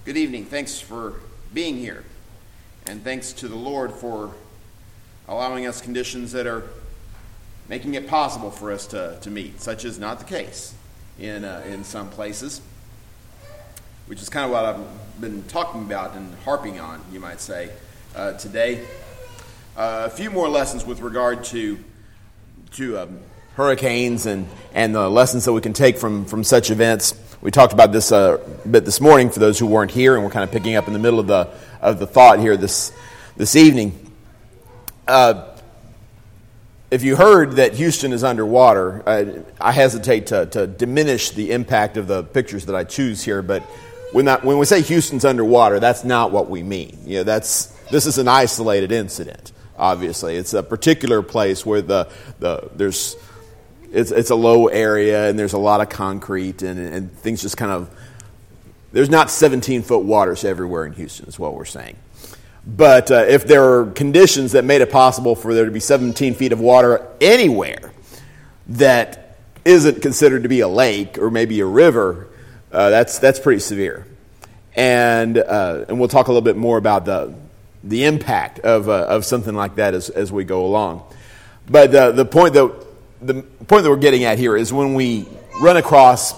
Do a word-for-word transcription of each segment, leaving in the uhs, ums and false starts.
Good evening. Thanks for being here. And thanks to the Lord for allowing us conditions that are making it possible for us to, to meet. Such is not the case in uh, in some places, which is kind of what I've been talking about and harping on, you might say, uh, today. Uh, a few more lessons with regard to to um, hurricanes and, and the lessons that we can take from, from such events. We talked about this uh, a bit this morning for those who weren't here, and we're kind of picking up in the middle of the of the thought here this this evening. Uh, if you heard that Houston is underwater, uh, I hesitate to, to diminish the impact of the pictures that I choose here, but when that, when we say Houston's underwater, that's not what we mean. You know, that's this is an isolated incident. Obviously, it's a particular place where the the there's. It's it's a low area, and there's a lot of concrete, and, and things just kind of... There's not seventeen-foot waters everywhere in Houston, is what we're saying. But uh, if there are conditions that made it possible for there to be seventeen feet of water anywhere that isn't considered to be a lake or maybe a river, uh, that's that's pretty severe. And uh, and we'll talk a little bit more about the the impact of uh, of something like that as as we go along. But uh, the point that The point that we're getting at here is when we run across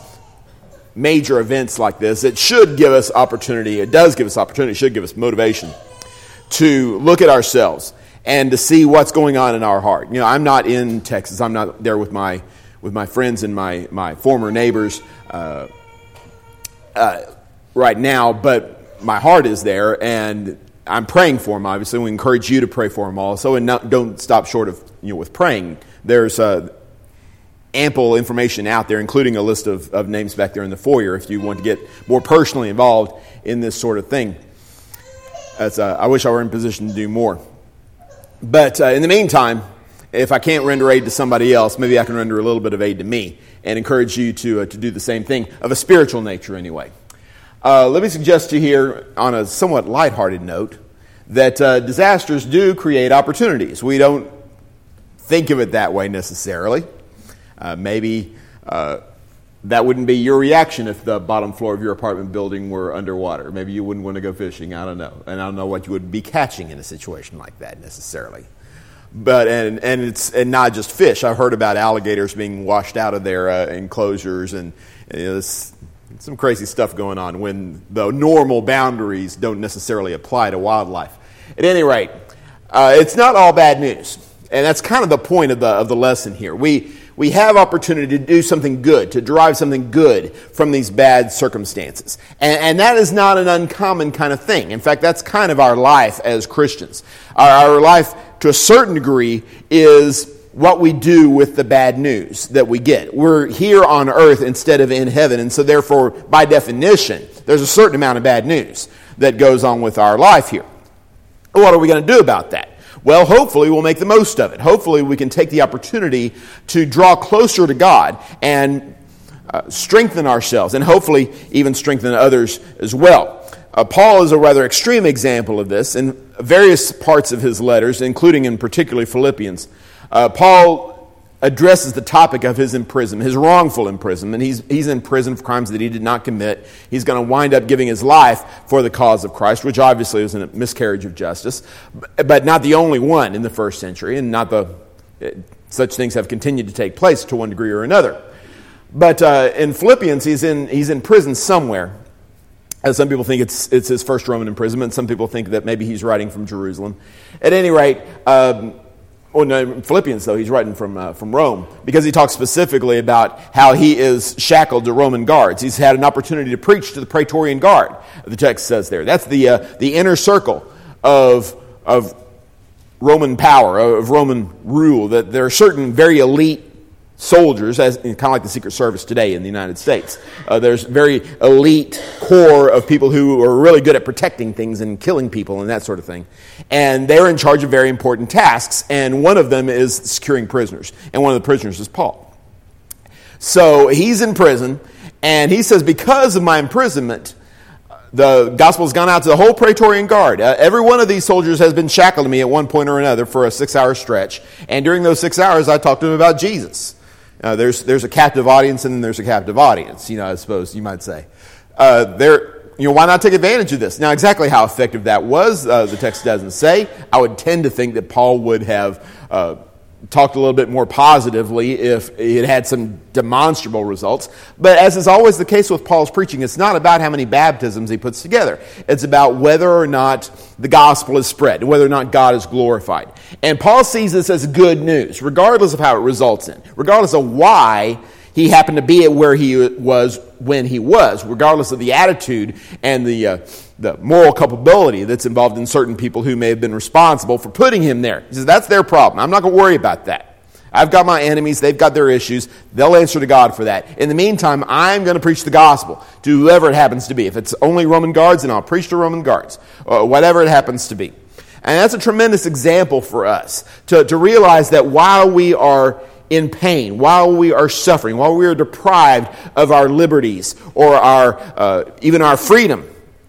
major events like this, it should give us opportunity, it does give us opportunity, it should give us motivation to look at ourselves and to see what's going on in our heart. You know, I'm not in Texas. I'm not there with my with my friends and my, my former neighbors uh, uh, right now, but my heart is there, and I'm praying for them, obviously. We encourage you to pray for them also, and not, don't stop short of, you know, with praying. There's uh, ample information out there, including a list of, of names back there in the foyer if you want to get more personally involved in this sort of thing. That's, uh, I wish I were in position to do more. But uh, in the meantime, if I can't render aid to somebody else, maybe I can render a little bit of aid to me and encourage you to, uh, to do the same thing, of a spiritual nature anyway. Uh, let me suggest to you here, on a somewhat lighthearted note, that uh, disasters do create opportunities. We don't think of it that way necessarily. Uh, maybe uh, that wouldn't be your reaction if the bottom floor of your apartment building were underwater. Maybe you wouldn't want to go fishing. I don't know. And I don't know what you would be catching in a situation like that necessarily. But and and it's and not just fish. I've heard about alligators being washed out of their uh, enclosures, and you know, this, some crazy stuff going on when the normal boundaries don't necessarily apply to wildlife. At any rate, uh, it's not all bad news. And that's kind of the point of the of the lesson here. We we have opportunity to do something good, to derive something good from these bad circumstances. And, and that is not an uncommon kind of thing. In fact, that's kind of our life as Christians. Our, our life, to a certain degree, is what we do with the bad news that we get. We're here on earth instead of in heaven, and so therefore, by definition, there's a certain amount of bad news that goes on with our life here. What are we going to do about that? Well, hopefully we'll make the most of it. Hopefully we can take the opportunity to draw closer to God and uh, strengthen ourselves, and hopefully even strengthen others as well. Uh, Paul is a rather extreme example of this in various parts of his letters, including in particularly Philippians. Uh, Paul addresses the topic of his imprisonment, his wrongful imprisonment. He's, he's in prison for crimes that he did not commit. He's going to wind up giving his life for the cause of Christ, which obviously is a miscarriage of justice, but not the only one in the first century, and not the such things have continued to take place to one degree or another. But uh, in Philippians, he's in he's in prison somewhere. As some people think it's it's his first Roman imprisonment. Some people think that maybe he's writing from Jerusalem. At any rate, um, Oh, no, Philippians, though, he's writing from uh, from Rome, because he talks specifically about how he is shackled to Roman guards. He's had an opportunity to preach to the Praetorian Guard, the text says there. That's the uh, the inner circle of of Roman power, of Roman rule, that there are certain very elite soldiers, as kind of like the Secret Service today in the United States. Uh, there's very elite core of people who are really good at protecting things and killing people and that sort of thing. And they're in charge of very important tasks, and one of them is securing prisoners. And one of the prisoners is Paul. So he's in prison, and he says, because of my imprisonment, the gospel's gone out to the whole Praetorian Guard. Uh, every one of these soldiers has been shackled to me at one point or another for a six-hour stretch. And during those six hours, I talked to them about Jesus. Uh, there's there's a captive audience, and then there's a captive audience, you know, I suppose you might say. Uh, they're you know, why not take advantage of this? Now, exactly how effective that was, uh, the text doesn't say. I would tend to think that Paul would have uh, talked a little bit more positively if it had some demonstrable results. But as is always the case with Paul's preaching, it's not about how many baptisms he puts together. It's about whether or not the gospel is spread, whether or not God is glorified. And Paul sees this as good news, regardless of how it results in, regardless of why he happened to be at where he was when he was, regardless of the attitude and the uh, the moral culpability that's involved in certain people who may have been responsible for putting him there. He says, that's their problem. I'm not going to worry about that. I've got my enemies. They've got their issues. They'll answer to God for that. In the meantime, I'm going to preach the gospel to whoever it happens to be. If it's only Roman guards, then I'll preach to Roman guards, or whatever it happens to be. And that's a tremendous example for us to, to realize that while we are in pain, while we are suffering, while we are deprived of our liberties or our uh, even our freedom,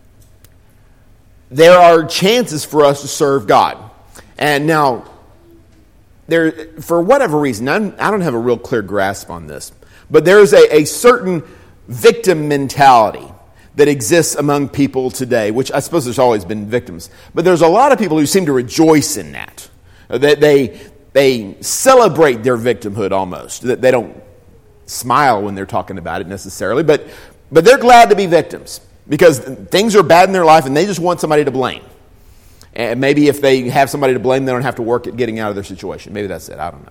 there are chances for us to serve God. And now, there, for whatever reason, I'm, I don't have a real clear grasp on this, but there is a, a certain victim mentality that exists among people today, which I suppose there's always been victims, but there's a lot of people who seem to rejoice in that. That they They celebrate their victimhood almost. They don't smile when they're talking about it necessarily, but but they're glad to be victims because things are bad in their life and they just want somebody to blame. And maybe if they have somebody to blame, they don't have to work at getting out of their situation. Maybe that's it. I don't know.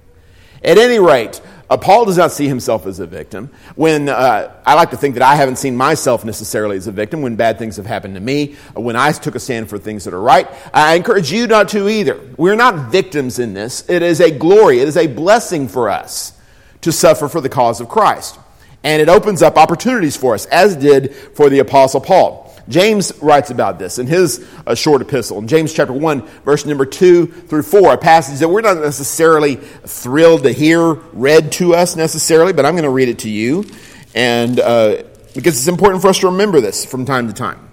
At any rate, uh, Paul does not see himself as a victim. When uh, I like to think that I haven't seen myself necessarily as a victim when bad things have happened to me, uh, when I took a stand for things that are right. I encourage you not to either. We're not victims in this. It is a glory. It is a blessing for us to suffer for the cause of Christ. And it opens up opportunities for us, as did for the Apostle Paul. James writes about this in his uh, short epistle. In James chapter one, verse number two through four, a passage that we're not necessarily thrilled to hear read to us necessarily, but I'm going to read it to you, and uh, because it's important for us to remember this from time to time.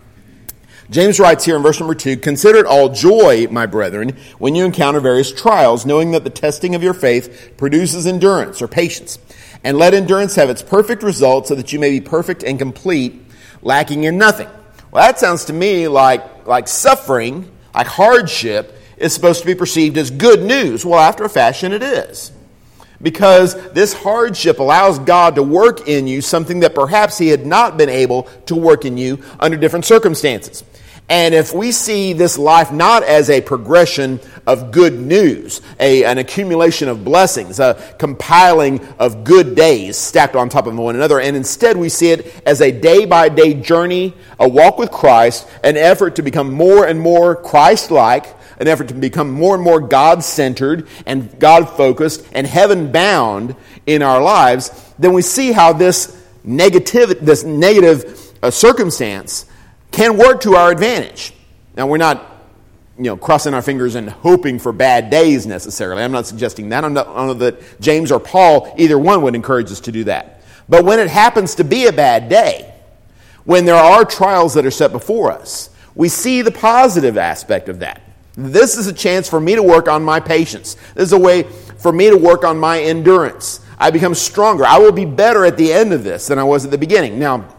James writes here in verse number two, "Consider it all joy, my brethren, when you encounter various trials, knowing that the testing of your faith produces endurance," or patience. "And let endurance have its perfect result, so that you may be perfect and complete, lacking in nothing." Well, that sounds to me like, like suffering, like hardship, is supposed to be perceived as good news. Well, after a fashion, it is. Because this hardship allows God to work in you something that perhaps He had not been able to work in you under different circumstances. And if we see this life not as a progression of good news, a, an accumulation of blessings, a compiling of good days stacked on top of one another, and instead we see it as a day-by-day journey, a walk with Christ, an effort to become more and more Christ-like, an effort to become more and more God-centered and God-focused and heaven-bound in our lives, then we see how this negative, this negative uh, circumstance can work to our advantage. Now, we're not, you know, crossing our fingers and hoping for bad days necessarily. I'm not suggesting that. I'm not, I don't know that James or Paul, either one, would encourage us to do that. But when it happens to be a bad day, when there are trials that are set before us, we see the positive aspect of that. This is a chance for me to work on my patience. This is a way for me to work on my endurance. I become stronger. I will be better at the end of this than I was at the beginning. Now,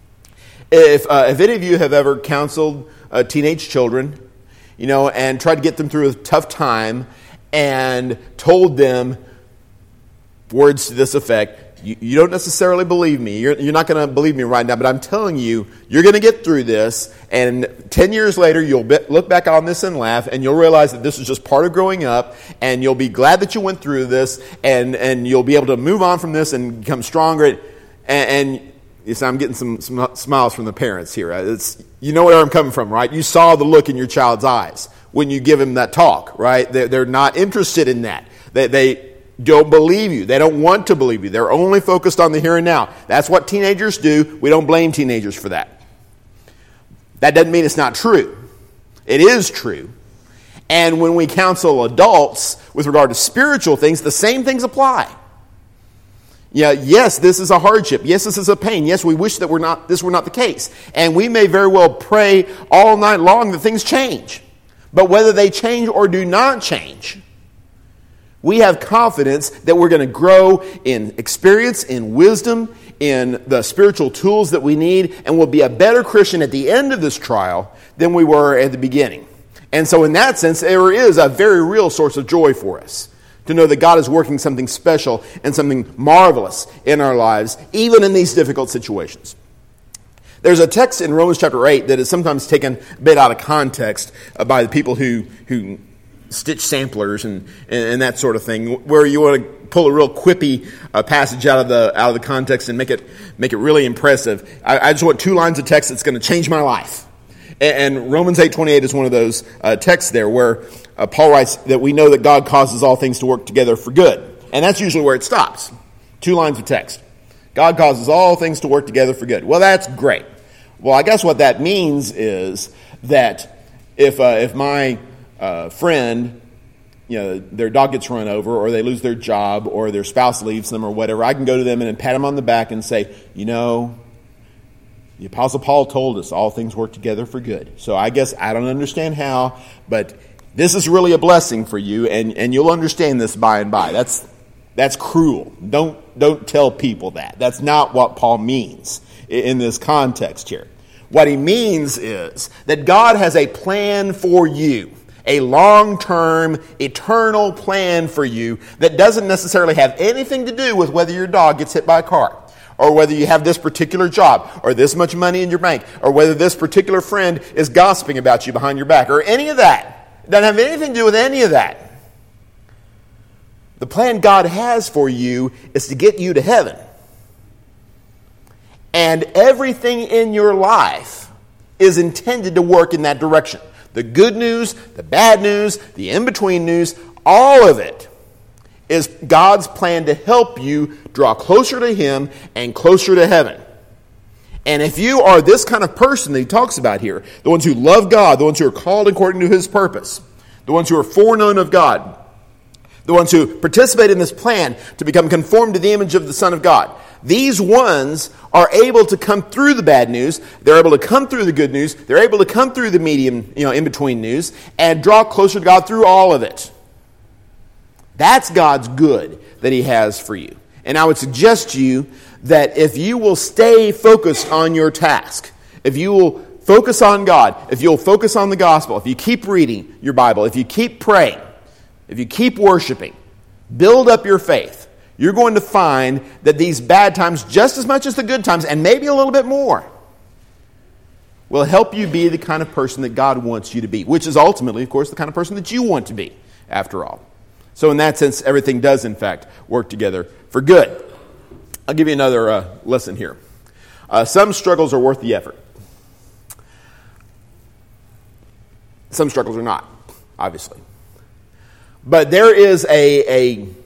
If uh, if any of you have ever counseled uh, teenage children, you know, and tried to get them through a tough time and told them words to this effect, you, you don't necessarily believe me. You're, you're not going to believe me right now, but I'm telling you, you're going to get through this, and ten years later, you'll be, look back on this and laugh, and you'll realize that this is just part of growing up, and you'll be glad that you went through this, and, and you'll be able to move on from this and become stronger, and, and Yes, I'm getting some, some smiles from the parents here. It's, you know where I'm coming from, right? You saw the look in your child's eyes when you give him that talk, right? They're, they're not interested in that. They, they don't believe you. They don't want to believe you. They're only focused on the here and now. That's what teenagers do. We don't blame teenagers for that. That doesn't mean it's not true. It is true. And when we counsel adults with regard to spiritual things, the same things apply. Yeah, yes, this is a hardship. Yes, this is a pain. Yes, we wish that we're not, this were not the case. And we may very well pray all night long that things change. But whether they change or do not change, we have confidence that we're going to grow in experience, in wisdom, in the spiritual tools that we need, and we'll be a better Christian at the end of this trial than we were at the beginning. And so in that sense, there is a very real source of joy for us to know that God is working something special and something marvelous in our lives, even in these difficult situations. There's a text in Romans chapter eight that is sometimes taken a bit out of context by the people who, who stitch samplers and, and that sort of thing, where you want to pull a real quippy uh, passage out of the out of the context and make it make it really impressive. I, I just want two lines of text that's going to change my life. And, and Romans eight twenty-eight is one of those uh, texts there where uh, Paul writes that we know that God causes all things to work together for good. And that's usually where it stops. Two lines of text. God causes all things to work together for good. Well, that's great. Well, I guess what that means is that if uh, if my uh, friend, you know, their dog gets run over, or they lose their job, or their spouse leaves them, or whatever, I can go to them and pat them on the back and say, you know, the Apostle Paul told us all things work together for good. So I guess I don't understand how, but this is really a blessing for you, and, and you'll understand this by and by. That's that's cruel. Don't don't tell people that. That's not what Paul means in this context here. What he means is that God has a plan for you, a long-term, eternal plan for you that doesn't necessarily have anything to do with whether your dog gets hit by a car, or whether you have this particular job, or this much money in your bank, or whether this particular friend is gossiping about you behind your back, or any of that. It doesn't have anything to do with any of that. The plan God has for you is to get you to heaven. And everything in your life is intended to work in that direction. The good news, the bad news, the in-between news, all of it is God's plan to help you draw closer to Him and closer to heaven. And if you are this kind of person that he talks about here, the ones who love God, the ones who are called according to His purpose, the ones who are foreknown of God, the ones who participate in this plan to become conformed to the image of the Son of God, these ones are able to come through the bad news, they're able to come through the good news, they're able to come through the medium, you know, in-between news, and draw closer to God through all of it. That's God's good that He has for you. And I would suggest to you that if you will stay focused on your task, if you will focus on God, if you'll focus on the gospel, if you keep reading your Bible, if you keep praying, if you keep worshiping, build up your faith, you're going to find that these bad times, just as much as the good times, and maybe a little bit more, will help you be the kind of person that God wants you to be, which is ultimately, of course, the kind of person that you want to be, after all. So in that sense, everything does, in fact, work together for good. I'll give you another uh, lesson here. Uh, some struggles are worth the effort. Some struggles are not, obviously. But there is a, a,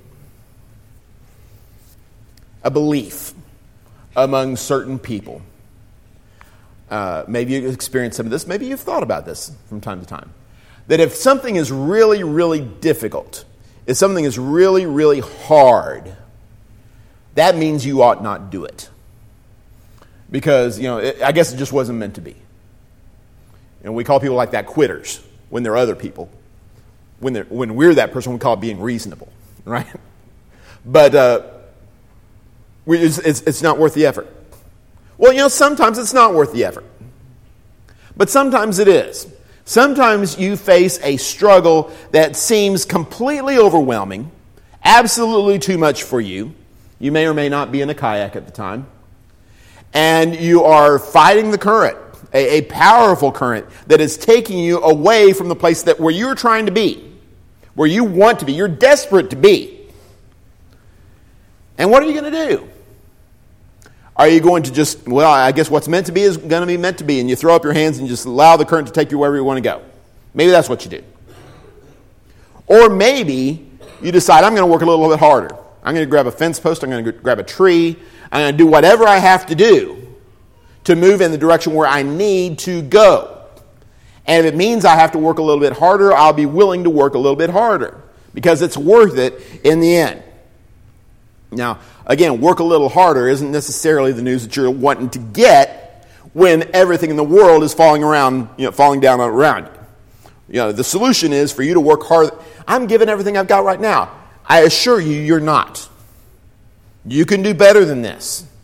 a belief among certain people. Uh, maybe you've experienced some of this. Maybe you've thought about this from time to time. That if something is really, really difficult, if something is really, really hard, that means you ought not do it. Because, you know, it, I guess it just wasn't meant to be. And we call people like that quitters when they're other people. When, they're, when we're that person, we call it being reasonable, right? But uh, we, it's, it's, it's not worth the effort. Well, you know, sometimes it's not worth the effort. But sometimes it is. Sometimes you face a struggle that seems completely overwhelming, absolutely too much for you. You may or may not be in a kayak at the time. And you are fighting the current, a, a powerful current that is taking you away from the place that where you're trying to be, where you want to be, you're desperate to be. And what are you going to do? Are you going to just, well, I guess what's meant to be is going to be meant to be, and you throw up your hands and just allow the current to take you wherever you want to go? Maybe that's what you do. Or maybe you decide, I'm going to work a little bit harder. I'm going to grab a fence post, I'm going to grab a tree, I'm going to do whatever I have to do to move in the direction where I need to go. And if it means I have to work a little bit harder, I'll be willing to work a little bit harder because it's worth it in the end. Now, again, work a little harder isn't necessarily the news that you're wanting to get when everything in the world is falling around, you know, falling down around you. You know, the solution is for you to work hard. I'm giving everything I've got right now. I assure you, you're not. You can do better than this.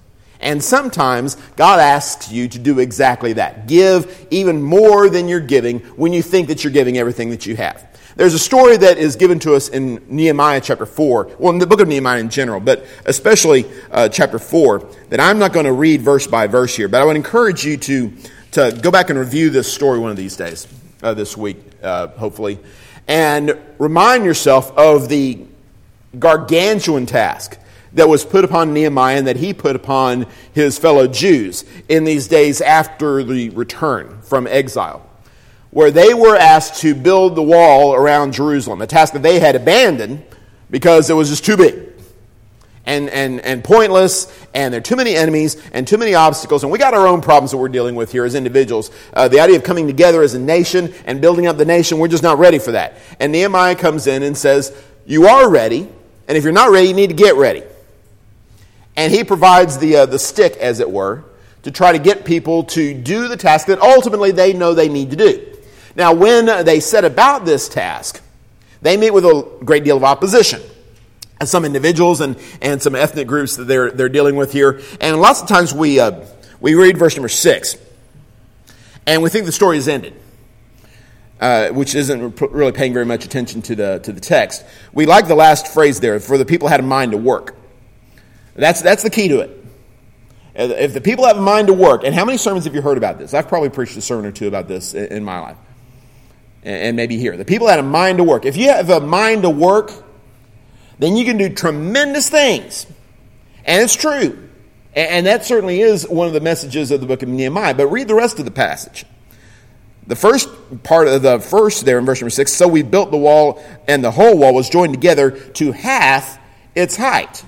And sometimes God asks you to do exactly that. Give even more than you're giving when you think that you're giving everything that you have. There's a story that is given to us in Nehemiah chapter four, well, in the book of Nehemiah in general, but especially uh, chapter four, that I'm not going to read verse by verse here, but I would encourage you to, to go back and review this story one of these days, uh, this week, uh, hopefully, and remind yourself of the gargantuan task that was put upon Nehemiah and that he put upon his fellow Jews in these days after the return from exile, where they were asked to build the wall around Jerusalem, a task that they had abandoned because it was just too big and, and, and pointless, and there are too many enemies and too many obstacles, and we got our own problems that we're dealing with here as individuals. Uh, the idea of coming together as a nation and building up the nation, we're just not ready for that. And Nehemiah comes in and says, you are ready, and if you're not ready, you need to get ready. And he provides the uh, the stick, as it were, to try to get people to do the task that ultimately they know they need to do. Now, when they set about this task, they meet with a great deal of opposition. And some individuals and, and some ethnic groups that they're they're dealing with here. And lots of times we uh, we read verse number six, and we think the story is ended, uh, which isn't really paying very much attention to the to the text. We like the last phrase there, for the people had a mind to work. That's that's the key to it. If the people have a mind to work, and how many sermons have you heard about this? I've probably preached a sermon or two about this in, in my life. And maybe here. The people had a mind to work. If you have a mind to work, then you can do tremendous things. And it's true. And that certainly is one of the messages of the book of Nehemiah. But read the rest of the passage. The first part of the verse there in verse number six, so we built the wall, and the whole wall was joined together to half its height.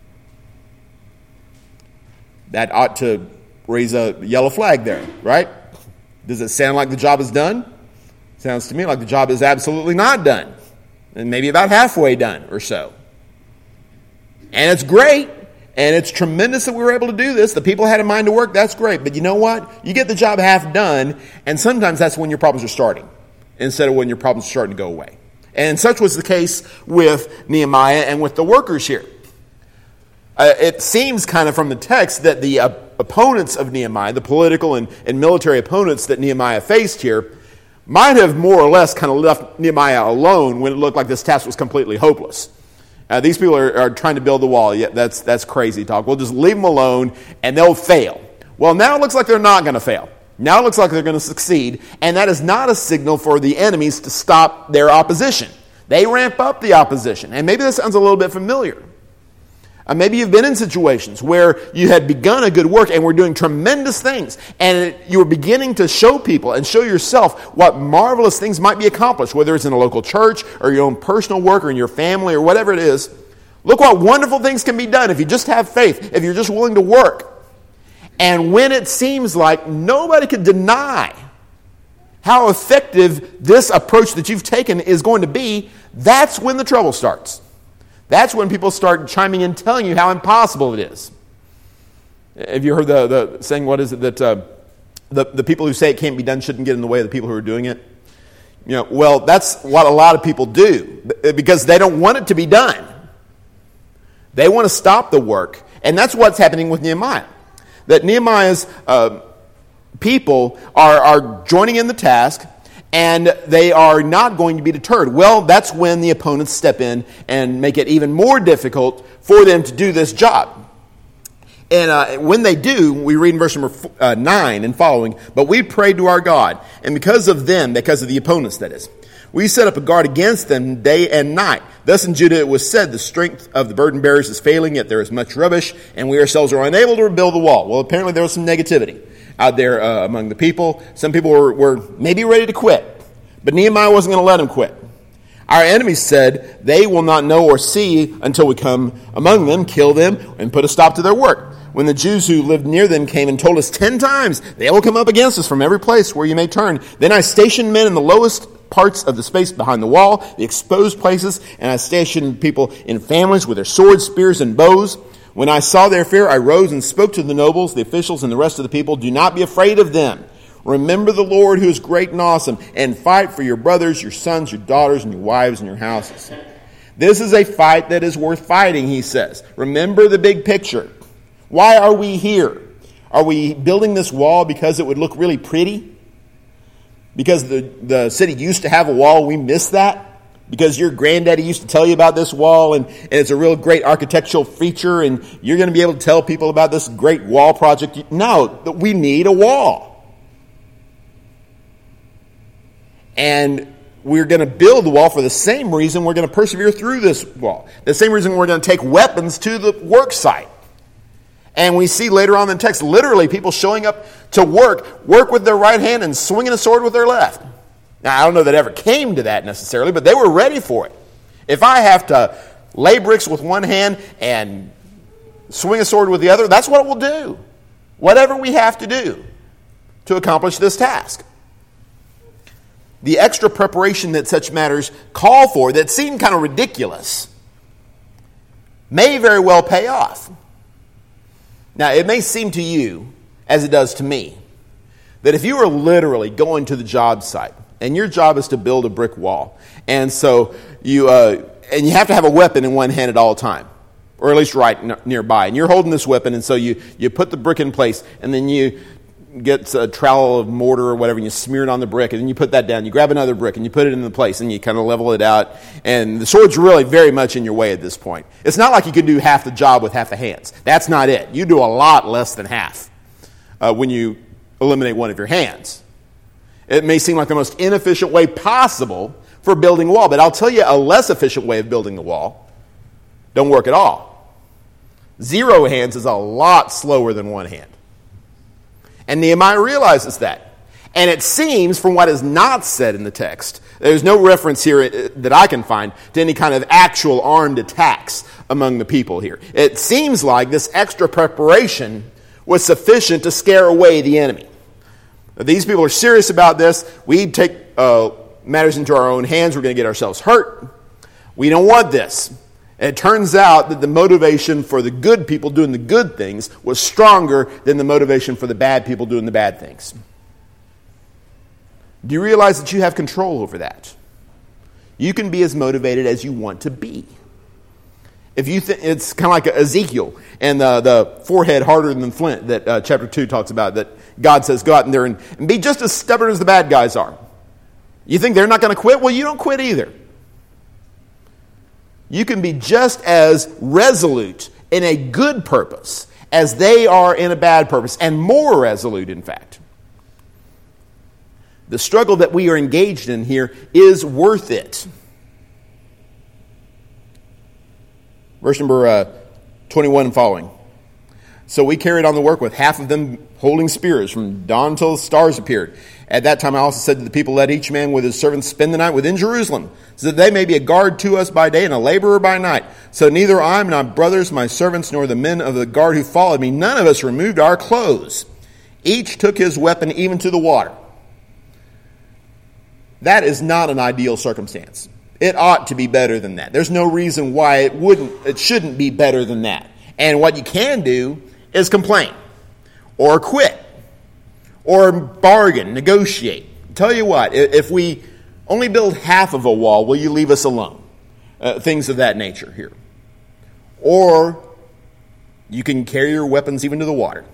That ought to raise a yellow flag there, right? Does it sound like the job is done? Sounds to me like the job is absolutely not done. And maybe about halfway done or so. And it's great. And it's tremendous that we were able to do this. The people had a mind to work. That's great. But you know what? You get the job half done. And sometimes that's when your problems are starting, instead of when your problems are starting to go away. And such was the case with Nehemiah and with the workers here. Uh, it seems kind of from the text that the uh, opponents of Nehemiah, the political and, and military opponents that Nehemiah faced here, might have more or less kind of left Nehemiah alone when it looked like this task was completely hopeless. Uh, these people are, are trying to build the wall. Yeah, that's that's crazy talk. We'll just leave them alone and they'll fail. Well, now it looks like they're not going to fail. Now it looks like they're going to succeed, and that is not a signal for the enemies to stop their opposition. They ramp up the opposition. And maybe this sounds a little bit familiar. Uh, maybe you've been in situations where you had begun a good work and were doing tremendous things, and you were beginning to show people and show yourself what marvelous things might be accomplished, whether it's in a local church or your own personal work or in your family or whatever it is. Look what wonderful things can be done if you just have faith, if you're just willing to work. And when it seems like nobody can deny how effective this approach that you've taken is going to be, that's when the trouble starts. That's when people start chiming in, telling you how impossible it is. Have you heard the, the saying, what is it, that uh, the, the people who say it can't be done shouldn't get in the way of the people who are doing it? You know, well, that's what a lot of people do, because they don't want it to be done. They want to stop the work. And that's what's happening with Nehemiah. That Nehemiah's uh, people are, are joining in the task, and they are not going to be deterred. Well, that's when the opponents step in and make it even more difficult for them to do this job. And uh, when they do, we read in verse number uh, nine and following, but we prayed to our God, and because of them, because of the opponents, that is, we set up a guard against them day and night. Thus in Judah it was said, the strength of the burden bearers is failing, yet there is much rubbish, and we ourselves are unable to rebuild the wall. Well, apparently there was some negativity out there uh, among the people. Some people were, were maybe ready to quit, but Nehemiah wasn't going to let them quit. Our enemies said, they will not know or see until we come among them, kill them, and put a stop to their work. When the Jews who lived near them came and told us ten times, they will come up against us from every place where you may turn. Then I stationed men in the lowest parts of the space behind the wall, the exposed places, and I stationed people in families with their swords, spears, and bows. When I saw their fear, I rose and spoke to the nobles, the officials, and the rest of the people. Do not be afraid of them. Remember the Lord who is great and awesome, and fight for your brothers, your sons, your daughters, and your wives, and your houses. This is a fight that is worth fighting, he says. Remember the big picture. Why are we here? Are we building this wall because it would look really pretty? Because the, the city used to have a wall, we miss that? Because your granddaddy used to tell you about this wall, and, and it's a real great architectural feature, and you're going to be able to tell people about this great wall project? No, we need a wall. And we're going to build the wall for the same reason we're going to persevere through this wall. The same reason we're going to take weapons to the work site. And we see later on in the text, literally people showing up to work, work with their right hand and swinging a sword with their left. Now, I don't know that it ever came to that necessarily, but they were ready for it. If I have to lay bricks with one hand and swing a sword with the other, that's what we'll do. Whatever we have to do to accomplish this task. The extra preparation that such matters call for, that seem kind of ridiculous, may very well pay off. Now, it may seem to you, as it does to me, that if you are literally going to the job site, and your job is to build a brick wall, and so you uh, and you have to have a weapon in one hand at all time, or at least right n- nearby, and you're holding this weapon, and so you, you put the brick in place, and then you get a trowel of mortar or whatever, and you smear it on the brick, and then you put that down. You grab another brick, and you put it in the place, and you kind of level it out. And the sword's really very much in your way at this point. It's not like you can do half the job with half the hands. That's not it. You do a lot less than half uh, when you eliminate one of your hands. It may seem like the most inefficient way possible for building a wall, but I'll tell you a less efficient way of building the wall don't work at all. Zero hands is a lot slower than one hand. And Nehemiah realizes that. And it seems, from what is not said in the text, there's no reference here that I can find to any kind of actual armed attacks among the people here. It seems like this extra preparation was sufficient to scare away the enemy. These people are serious about this. We take uh, matters into our own hands. We're going to get ourselves hurt. We don't want this. And it turns out that the motivation for the good people doing the good things was stronger than the motivation for the bad people doing the bad things. Do you realize that you have control over that? You can be as motivated as you want to be. If you think it's kind of like Ezekiel and the, the forehead harder than flint that uh, chapter two talks about, that God says go out in there and, and be just as stubborn as the bad guys are. You think they're not going to quit? Well, you don't quit either. You can be just as resolute in a good purpose as they are in a bad purpose, and more resolute, in fact. The struggle that we are engaged in here is worth it. Verse number uh, twenty-one and following. So we carried on the work with half of them holding spears from dawn till the stars appeared. At that time I also said to the people, let each man with his servants spend the night within Jerusalem, so that they may be a guard to us by day and a laborer by night. So neither I, my brothers, my servants, nor the men of the guard who followed me, none of us removed our clothes. Each took his weapon even to the water. That is not an ideal circumstance. It ought to be better than that. There's no reason why it wouldn't, it shouldn't be better than that. And what you can do is complain, or quit, or bargain, negotiate. Tell you what, if we only build half of a wall, will you leave us alone? Uh, things of that nature here. Or you can carry your weapons even to the water.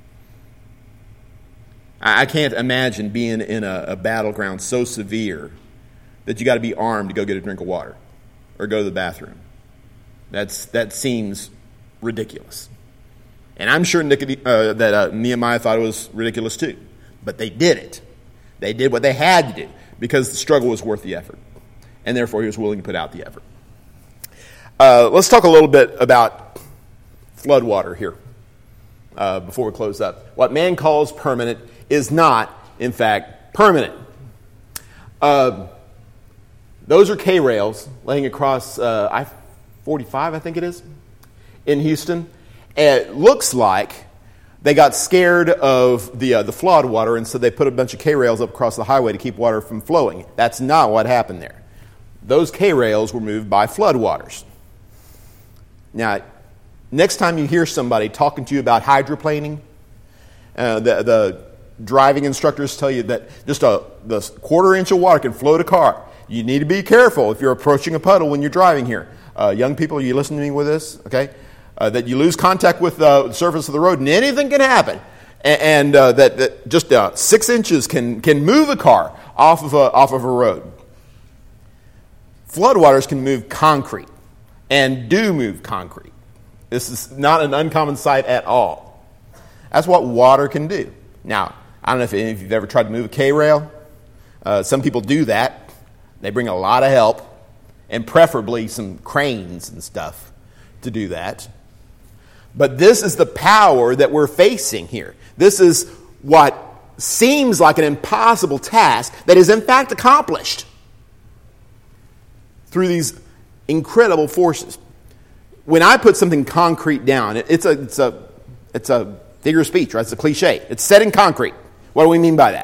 I, I can't imagine being in a, a battleground so severe that you got to be armed to go get a drink of water or go to the bathroom. That's that seems ridiculous. And I'm sure Nicod- uh, that uh, Nehemiah thought it was ridiculous too. But they did it. They did what they had to do because the struggle was worth the effort. And therefore he was willing to put out the effort. Uh, let's talk a little bit about floodwater here uh, before we close up. What man calls permanent is not, in fact, permanent. Uh, those are K-rails laying across uh, I forty-five, I think it is, in Houston. It looks like they got scared of the uh, the flood water, and so they put a bunch of K-rails up across the highway to keep water from flowing. That's not what happened there. Those K-rails were moved by floodwaters. Now, next time you hear somebody talking to you about hydroplaning, uh, the, the driving instructors tell you that just a the quarter inch of water can float a car. You need to be careful if you're approaching a puddle when you're driving here. Uh, young people, are you listening to me with this? Okay. uh, that you lose contact with uh, the surface of the road and anything can happen. And, and uh, that, that just uh, six inches can, can move a car off of a, off of a road. Floodwaters can move concrete and do move concrete. This is not an uncommon sight at all. That's what water can do. Now, I don't know if any of you have ever tried to move a K-rail. Uh, some people do that. They bring a lot of help, and preferably some cranes and stuff to do that. But this is the power that we're facing here. This is what seems like an impossible task that is in fact accomplished through these incredible forces. When I put something concrete down, it's a it's a it's a figure of speech, right? It's a cliche. It's set in concrete. What do we mean by that?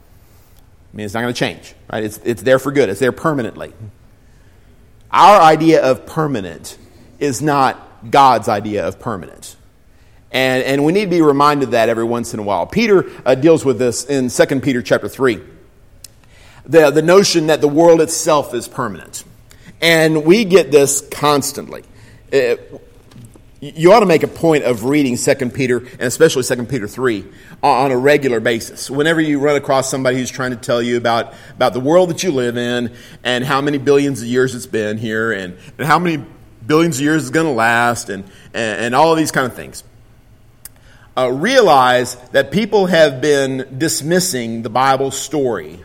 I mean, it's not going to change, right? It's it's there for good. It's there permanently. Our idea of permanent is not God's idea of permanent. And and we need to be reminded of that every once in a while. Peter uh, deals with this in Second Peter chapter three. The, the notion that the world itself is permanent. And we get this constantly. Uh, you ought to make a point of reading Second Peter, and especially Second Peter three, on a regular basis. Whenever you run across somebody who's trying to tell you about, about the world that you live in, and how many billions of years it's been here, and, and how many billions of years it's going to last, and, and, and all of these kind of things. Uh, realize that people have been dismissing the Bible story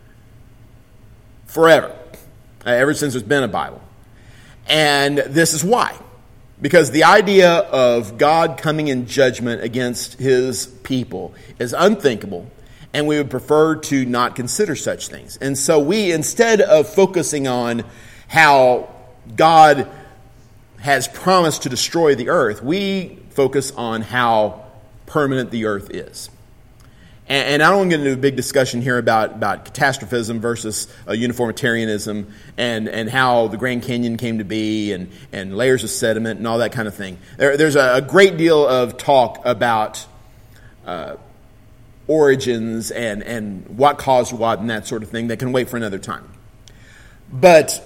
forever, uh, ever since there's been a Bible. And this is why. Because the idea of God coming in judgment against his people is unthinkable, and we would prefer to not consider such things. And so we, instead of focusing on how God has promised to destroy the earth, we focus on how permanent the earth is. And, and I don't want to get into a big discussion here about, about catastrophism versus uh, uniformitarianism and, and how the Grand Canyon came to be and, and layers of sediment and all that kind of thing. There, there's a, a great deal of talk about uh, origins and, and what caused what and that sort of thing that can wait for another time. But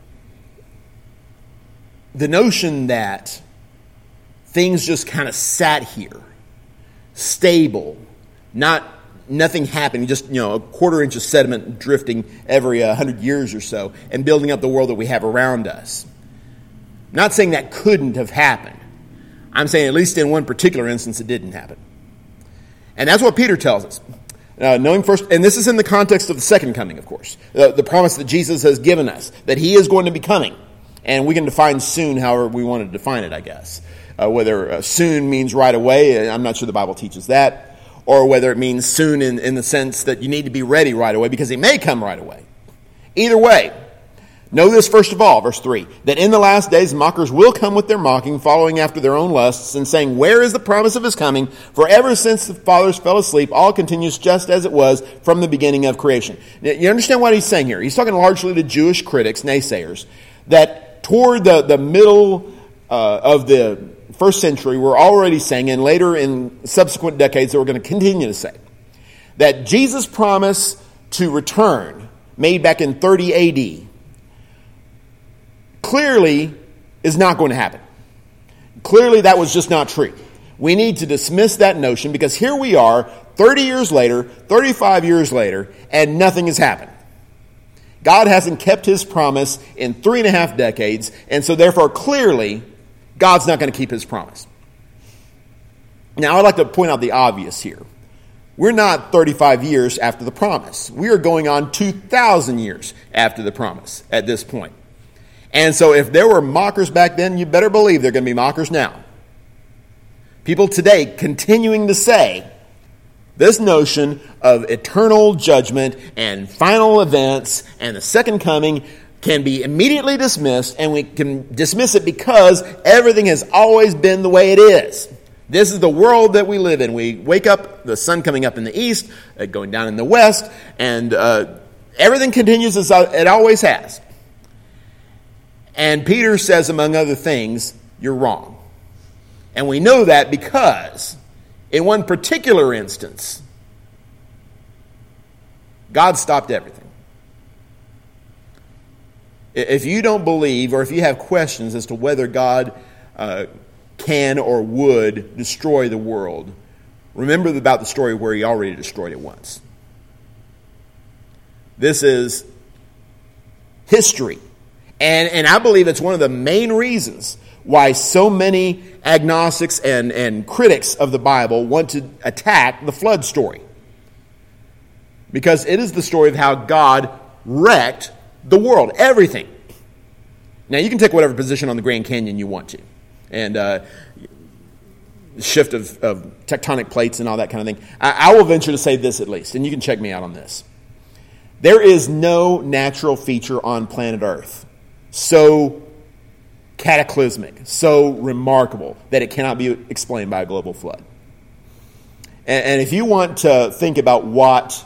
the notion that things just kind of sat here, stable, not nothing happening, just you know a quarter inch of sediment drifting every uh, hundred years or so, and building up the world that we have around us. I'm not saying that couldn't have happened. I'm saying at least in one particular instance it didn't happen, and that's what Peter tells us. Uh, knowing first, and this is in the context of the second coming, of course, the, the promise that Jesus has given us that He is going to be coming, and we can define soon however we want to define it, I guess. Uh, whether uh, soon means right away, I'm not sure the Bible teaches that. Or whether it means soon in, in the sense that you need to be ready right away because he may come right away. Either way, know this first of all, verse three, that in the last days mockers will come with their mocking, following after their own lusts, and saying, where is the promise of his coming? For ever since the fathers fell asleep, all continues just as it was from the beginning of creation. Now, you understand what he's saying here? He's talking largely to Jewish critics, naysayers, that toward the, the middle uh, of the first century, we're already saying, and later in subsequent decades that we're going to continue to say, that Jesus' promise to return, made back in thirty A D, clearly is not going to happen. Clearly that was just not true. We need to dismiss that notion because here we are, thirty years later, thirty-five years later, and nothing has happened. God hasn't kept his promise in three and a half decades, and so therefore clearly God's not going to keep his promise. Now, I'd like to point out the obvious here. We're not thirty-five years after the promise. We are going on two thousand years after the promise at this point. And so if there were mockers back then, you better believe there are going to be mockers now. People today continuing to say this notion of eternal judgment and final events and the second coming can be immediately dismissed, and we can dismiss it because everything has always been the way it is. This is the world that we live in. We wake up, the sun coming up in the east, uh, going down in the west, and uh, everything continues as it always has. And Peter says, among other things, you're wrong. And we know that because in one particular instance, God stopped everything. If you don't believe, or if you have questions as to whether God uh, can or would destroy the world, remember about the story where he already destroyed it once. This is history. And, and I believe it's one of the main reasons why so many agnostics and, and critics of the Bible want to attack the flood story. Because it is the story of how God wrecked the world, everything. Now, you can take whatever position on the Grand Canyon you want to. And uh, shift of, of tectonic plates and all that kind of thing. I, I will venture to say this at least, and you can check me out on this. There is no natural feature on planet Earth so cataclysmic, so remarkable, that it cannot be explained by a global flood. And, and if you want to think about what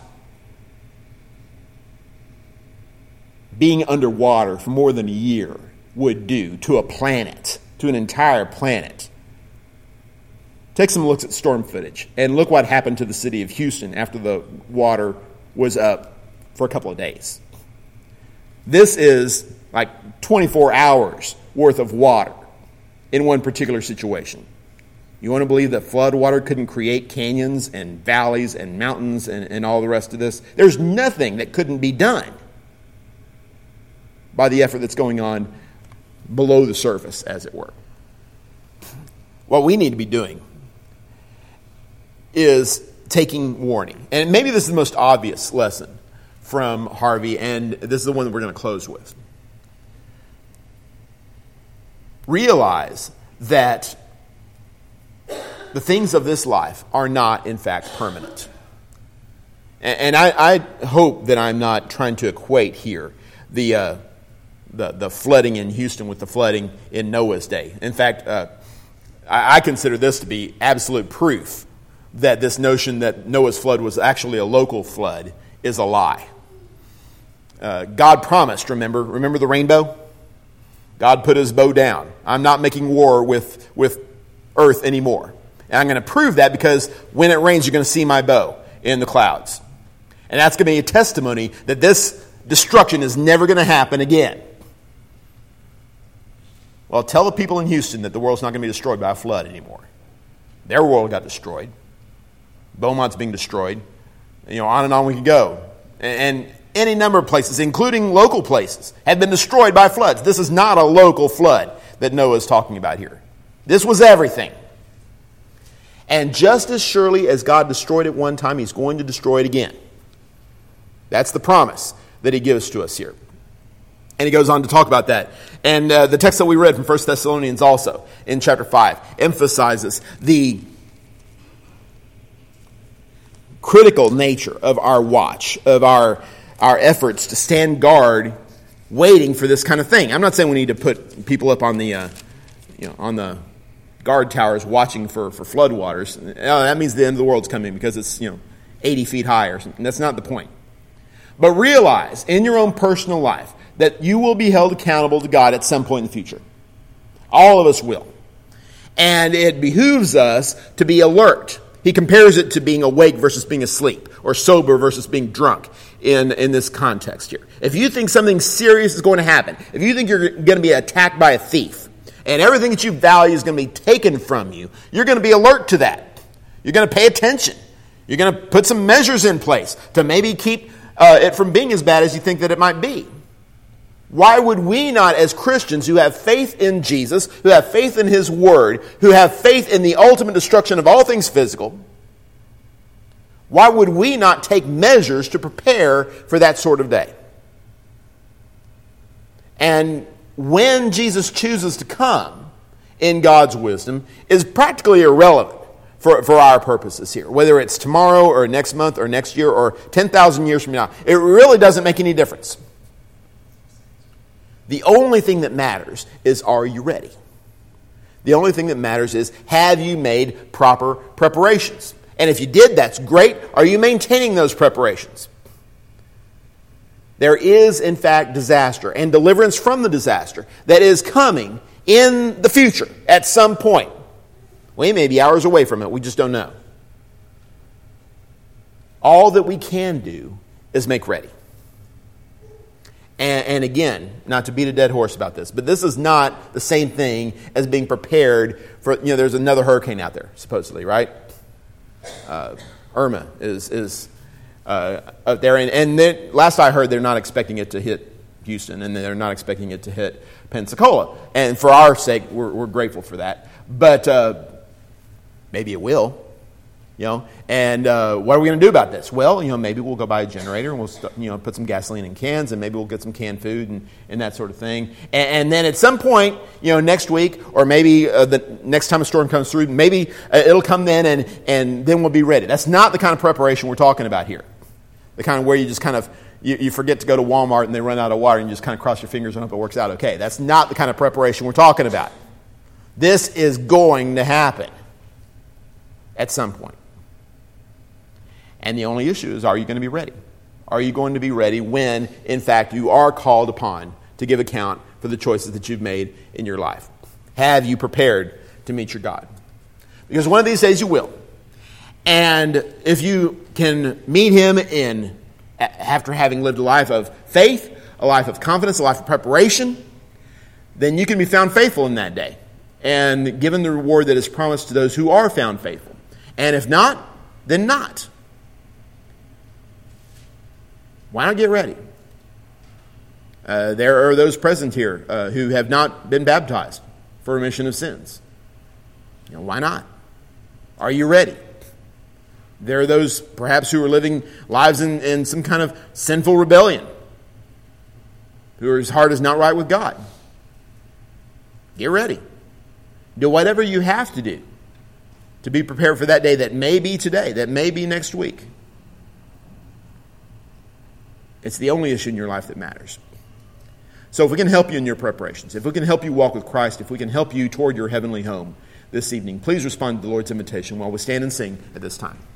being underwater for more than a year would do to a planet, to an entire planet, take some looks at storm footage and look what happened to the city of Houston after the water was up for a couple of days. This is like twenty-four hours worth of water in one particular situation. You want to believe that flood water couldn't create canyons and valleys and mountains and, and all the rest of this? There's nothing that couldn't be done by the effort that's going on below the surface, as it were. What we need to be doing is taking warning. And maybe this is the most obvious lesson from Harvey, and this is the one that we're going to close with. Realize that the things of this life are not, in fact, permanent. And I, I hope that I'm not trying to equate here the, uh, the the flooding in Houston with the flooding in Noah's day. In fact, uh, I, I consider this to be absolute proof that this notion that Noah's flood was actually a local flood is a lie. Uh, God promised, remember, remember the rainbow? God put his bow down. I'm not making war with, with earth anymore. And I'm going to prove that because when it rains, you're going to see my bow in the clouds. And that's going to be a testimony that this destruction is never going to happen again. Well, tell the people in Houston that the world's not going to be destroyed by a flood anymore. Their world got destroyed. Beaumont's being destroyed. You know, on and on we can go. And any number of places, including local places, have been destroyed by floods. This is not a local flood that Noah is talking about here. This was everything. And just as surely as God destroyed it one time, he's going to destroy it again. That's the promise that he gives to us here. And he goes on to talk about that. And uh, the text that we read from First Thessalonians also, in chapter five, emphasizes the critical nature of our watch, of our, our efforts to stand guard, waiting for this kind of thing. I'm not saying we need to put people up on the, uh, you know, on the guard towers watching for, for flood waters. Oh, that means the end of the world's coming because it's, you know, eighty feet high or something. That's not the point. But realize in your own personal life that you will be held accountable to God at some point in the future. All of us will. And it behooves us to be alert. He compares it to being awake versus being asleep, or sober versus being drunk in, in this context here. If you think something serious is going to happen, if you think you're going to be attacked by a thief, and everything that you value is going to be taken from you, you're going to be alert to that. You're going to pay attention. You're going to put some measures in place to maybe keep uh, it from being as bad as you think that it might be. Why would we not, as Christians who have faith in Jesus, who have faith in his word, who have faith in the ultimate destruction of all things physical, why would we not take measures to prepare for that sort of day? And when Jesus chooses to come in God's wisdom is practically irrelevant for, for our purposes here. Whether it's tomorrow or next month or next year or ten thousand years from now, it really doesn't make any difference. The only thing that matters is, are you ready? The only thing that matters is, have you made proper preparations? And if you did, that's great. Are you maintaining those preparations? There is, in fact, disaster and deliverance from the disaster that is coming in the future at some point. We may be hours away from it. We just don't know. All that we can do is make ready. And, and again, not to beat a dead horse about this, but this is not the same thing as being prepared for, you know, there's another hurricane out there, supposedly, right? Uh, Irma is is uh, out there. And, and then, last I heard, they're not expecting it to hit Houston, and they're not expecting it to hit Pensacola. And for our sake, we're, we're grateful for that. But uh, maybe it will. You know, and uh, what are we going to do about this? Well, you know, maybe we'll go buy a generator and we'll, st- you know, put some gasoline in cans, and maybe we'll get some canned food and, and that sort of thing. And, and then at some point, you know, next week or maybe uh, the next time a storm comes through, maybe uh, it'll come then, and and then we'll be ready. That's not the kind of preparation we're talking about here. The kind of where you just kind of you, you forget to go to Walmart and they run out of water and you just kind of cross your fingers and hope it works out okay. That's not the kind of preparation we're talking about. This is going to happen at some point. And the only issue is, are you going to be ready? Are you going to be ready when, in fact, you are called upon to give account for the choices that you've made in your life? Have you prepared to meet your God? Because one of these days you will. And if you can meet him in after having lived a life of faith, a life of confidence, a life of preparation, then you can be found faithful in that day and given the reward that is promised to those who are found faithful. And if not, then not. Why not get ready? Uh, there are those present here uh, who have not been baptized for remission of sins. You know, why not? Are you ready? There are those perhaps who are living lives in, in some kind of sinful rebellion, whose heart is not right with God. Get ready. Do whatever you have to do to be prepared for that day that may be today, that may be next week. It's the only issue in your life that matters. So if we can help you in your preparations, if we can help you walk with Christ, if we can help you toward your heavenly home this evening, please respond to the Lord's invitation while we stand and sing at this time.